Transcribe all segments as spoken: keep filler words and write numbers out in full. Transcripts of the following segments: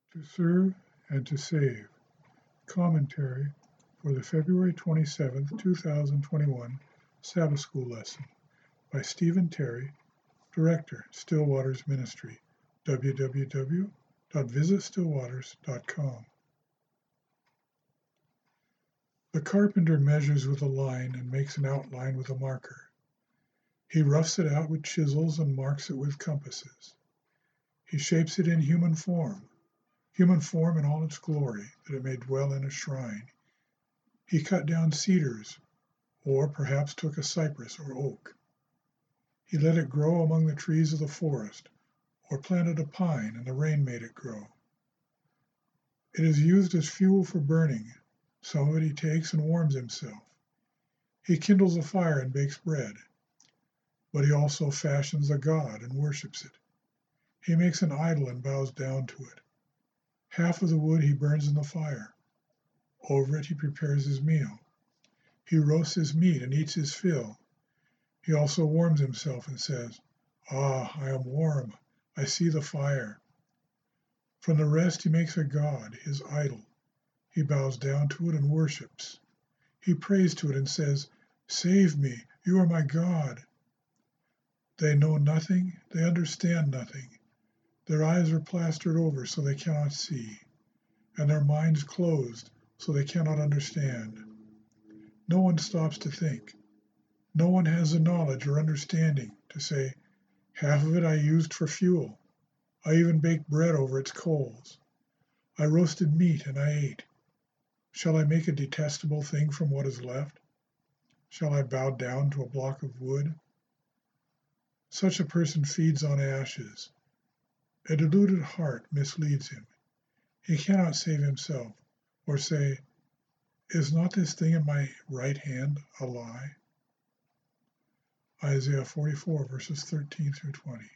To serve and to save. Commentary for the February twenty-seventh, two thousand twenty-one Sabbath School lesson by Stephen Terry, Director, Stillwaters Ministry, w w w dot visit stillwaters dot com. The carpenter measures with a line and makes an outline with a marker. He roughs it out with chisels and marks it with compasses. He shapes it in human form, human form in all its glory, that it may dwell in a shrine. He cut down cedars, or perhaps took a cypress or oak. He let it grow among the trees of the forest, or planted a pine and the rain made it grow. It is used as fuel for burning. Some of it he takes and warms himself. He kindles a fire and bakes bread, but he also fashions a god and worships it. He makes an idol and bows down to it. Half of the wood he burns in the fire. Over it he prepares his meal. He roasts his meat and eats his fill. He also warms himself and says, "Ah, I am warm. I see the fire." From the rest he makes a god, his idol. He bows down to it and worships. He prays to it and says, "Save me, you are my God." They know nothing, they understand nothing. Their eyes are plastered over so they cannot see, and their minds closed so they cannot understand. No one stops to think. No one has the knowledge or understanding to say, "Half of it I used for fuel. I even baked bread over its coals. I roasted meat and I ate. Shall I make a detestable thing from what is left? Shall I bow down to a block of wood?" Such a person feeds on ashes. A deluded heart misleads him. He cannot save himself, or say, "Is not this thing in my right hand a lie?" Isaiah forty-four, verses thirteen through twenty.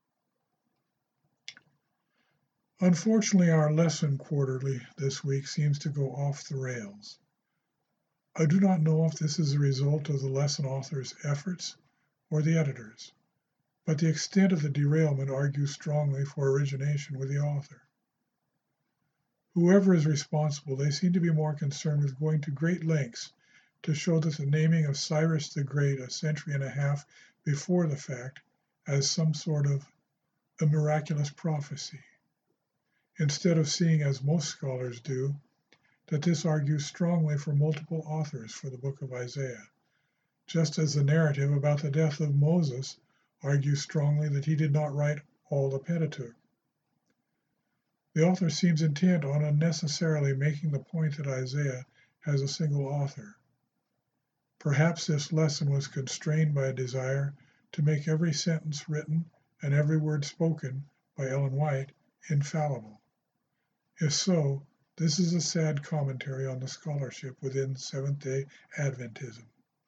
Unfortunately, our lesson quarterly this week seems to go off the rails. I do not know if this is a result of the lesson author's efforts or the editor's, but the extent of the derailment argues strongly for origination with the author. Whoever is responsible, they seem to be more concerned with going to great lengths to show that the naming of Cyrus the Great a century and a half before the fact as some sort of a miraculous prophecy, instead of seeing, as most scholars do, that this argues strongly for multiple authors for the book of Isaiah, just as the narrative about the death of Moses argues strongly that he did not write all the Pentateuch. The author seems intent on unnecessarily making the point that Isaiah has a single author. Perhaps this lesson was constrained by a desire to make every sentence written and every word spoken by Ellen White infallible. If so, this is a sad commentary on the scholarship within Seventh-day Adventism.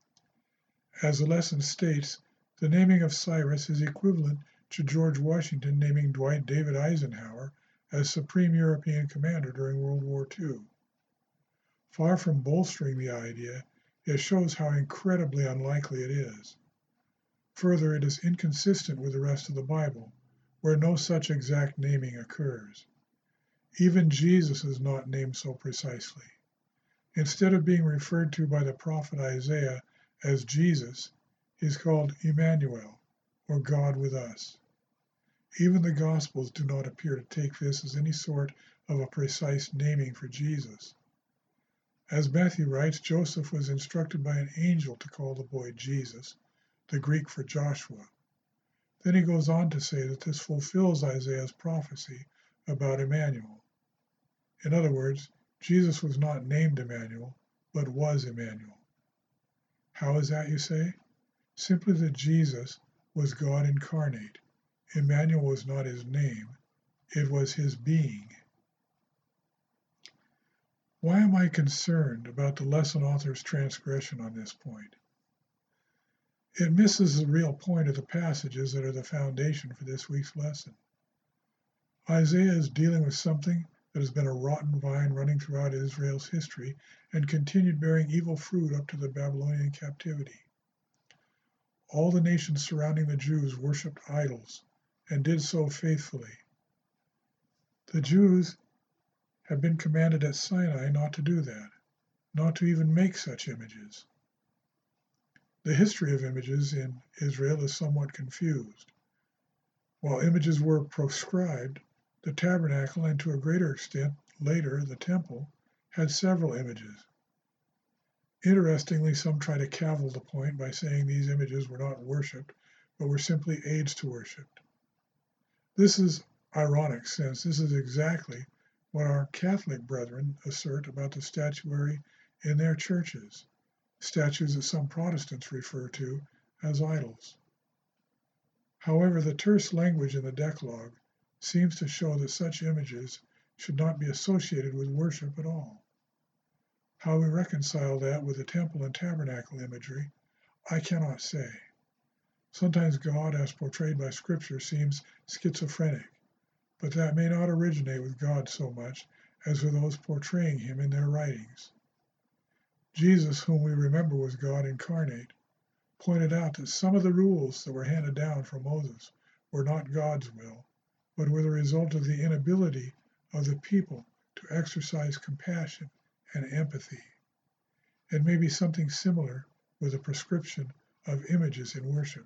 As the lesson states, the naming of Cyrus is equivalent to George Washington naming Dwight David Eisenhower as Supreme European Commander during World War Two. Far from bolstering the idea, it shows how incredibly unlikely it is. Further, it is inconsistent with the rest of the Bible, where no such exact naming occurs. Even Jesus is not named so precisely. Instead of being referred to by the prophet Isaiah as Jesus, he is called Emmanuel, or God with us. Even the Gospels do not appear to take this as any sort of a precise naming for Jesus. As Matthew writes, Joseph was instructed by an angel to call the boy Jesus, the Greek for Joshua. Then he goes on to say that this fulfills Isaiah's prophecy about Emmanuel. In other words, Jesus was not named Emmanuel, but was Emmanuel. How is that, you say? Simply that Jesus was God incarnate. Emmanuel was not his name, it was his being. Why am I concerned about the lesson author's transgression on this point? It misses the real point of the passages that are the foundation for this week's lesson. Isaiah is dealing with something that has been a rotten vine running throughout Israel's history and continued bearing evil fruit up to the Babylonian captivity. All the nations surrounding the Jews worshipped idols and did so faithfully. The Jews had been commanded at Sinai not to do that, not to even make such images. The history of images in Israel is somewhat confused. While images were proscribed, the tabernacle, and to a greater extent later the temple, had several images. Interestingly, some try to cavil the point by saying these images were not worshipped, but were simply aids to worship. This is ironic, since this is exactly what our Catholic brethren assert about the statuary in their churches, statues that some Protestants refer to as idols. However, the terse language in the Decalogue seems to show that such images should not be associated with worship at all. How we reconcile that with the temple and tabernacle imagery, I cannot say. Sometimes God, as portrayed by Scripture, seems schizophrenic, but that may not originate with God so much as with those portraying him in their writings. Jesus, whom we remember was God incarnate, pointed out that some of the rules that were handed down from Moses were not God's will, but were the result of the inability of the people to exercise compassion and empathy. It may be something similar with the prescription of images in worship.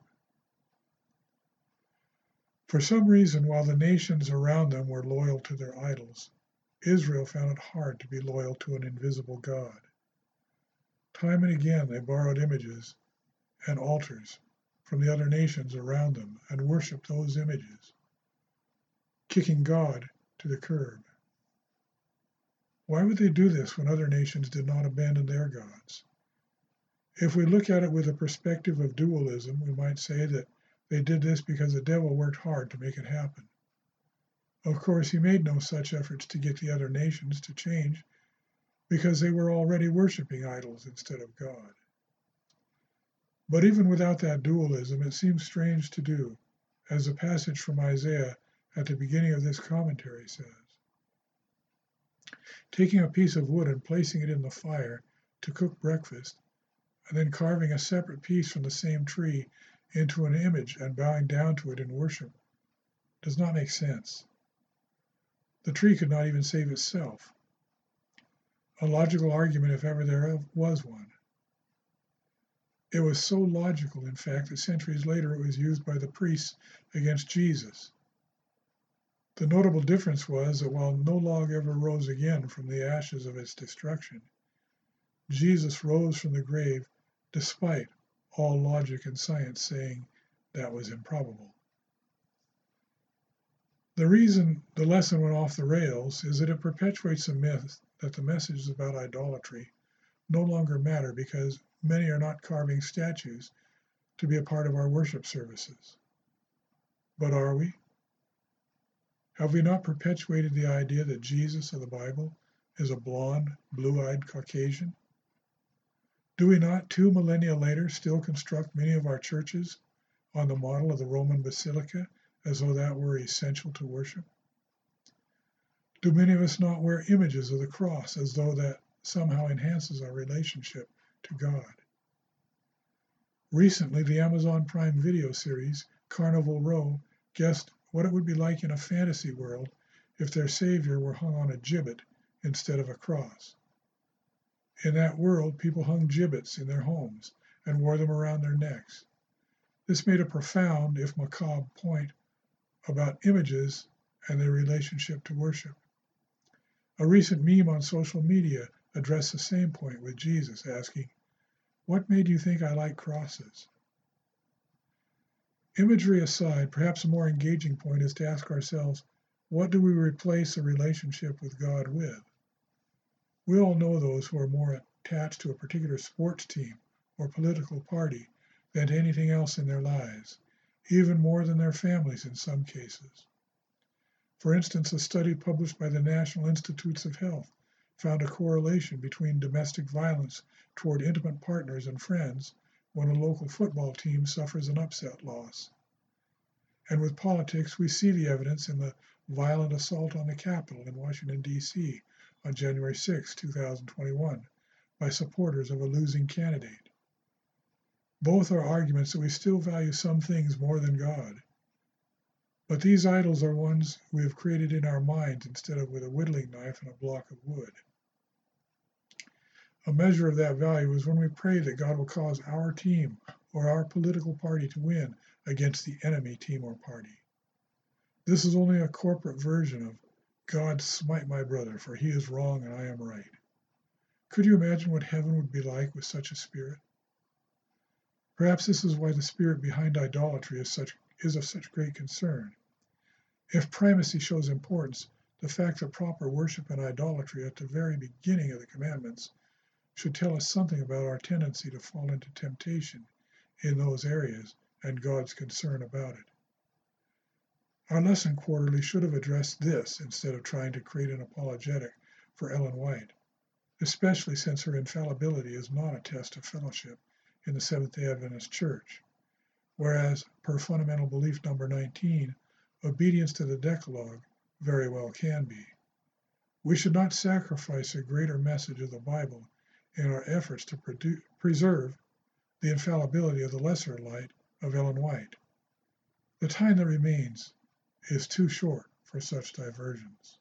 For some reason, while the nations around them were loyal to their idols, Israel found it hard to be loyal to an invisible God. Time and again they borrowed images and altars from the other nations around them and worshiped those images, kicking God to the curb. Why would they do this when other nations did not abandon their gods? If we look at it with a perspective of dualism, we might say that they did this because the devil worked hard to make it happen. Of course, he made no such efforts to get the other nations to change because they were already worshiping idols instead of God. But even without that dualism, it seems strange to do, as the passage from Isaiah at the beginning of this commentary says. Taking a piece of wood and placing it in the fire to cook breakfast, and then carving a separate piece from the same tree into an image and bowing down to it in worship does not make sense. The tree could not even save itself. A logical argument, if ever there was one. It was so logical, in fact, that centuries later it was used by the priests against Jesus. The notable difference was that while no log ever rose again from the ashes of its destruction, Jesus rose from the grave despite all logic and science saying that was improbable. The reason the lesson went off the rails is that it perpetuates a myth that the messages about idolatry no longer matter because many are not carving statues to be a part of our worship services. But are we? Have we not perpetuated the idea that Jesus of the Bible is a blonde, blue-eyed Caucasian? Do we not, two millennia later, still construct many of our churches on the model of the Roman Basilica, as though that were essential to worship? Do many of us not wear images of the cross, as though that somehow enhances our relationship to God? Recently, the Amazon Prime video series, Carnival Row, guessed what it would be like in a fantasy world if their Savior were hung on a gibbet instead of a cross. In that world, people hung gibbets in their homes and wore them around their necks. This made a profound, if macabre, point about images and their relationship to worship. A recent meme on social media addressed the same point with Jesus asking, "What made you think I like crosses?" Imagery aside, perhaps a more engaging point is to ask ourselves, what do we replace a relationship with God with? We all know those who are more attached to a particular sports team or political party than to anything else in their lives, even more than their families in some cases. For instance, a study published by the National Institutes of Health found a correlation between domestic violence toward intimate partners and friends when a local football team suffers an upset loss. And with politics, we see the evidence in the violent assault on the Capitol in Washington, D C on January sixth, two thousand twenty-one, by supporters of a losing candidate. Both are arguments that we still value some things more than God. But these idols are ones we have created in our minds instead of with a whittling knife and a block of wood. A measure of that value is when we pray that God will cause our team or our political party to win against the enemy team or party. This is only a corporate version of God smite my brother, for he is wrong and I am right. Could you imagine what heaven would be like with such a spirit? Perhaps this is why the spirit behind idolatry is such is of such great concern. If primacy shows importance, the fact that proper worship and idolatry at the very beginning of the commandments should tell us something about our tendency to fall into temptation in those areas and God's concern about it. Our lesson quarterly should have addressed this instead of trying to create an apologetic for Ellen White, especially since her infallibility is not a test of fellowship in the Seventh-day Adventist Church, whereas, per fundamental belief number nineteen, obedience to the Decalogue very well can be. We should not sacrifice a greater message of the Bible in our efforts to produce, preserve the infallibility of the lesser light of Ellen White. The time that remains is too short for such diversions.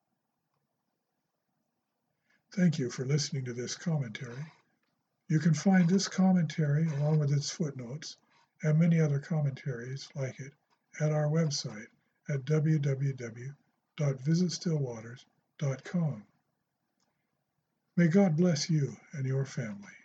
Thank you for listening to this commentary. You can find this commentary along with its footnotes and many other commentaries like it at our website at w w w dot visit still waters dot com. May God bless you and your family.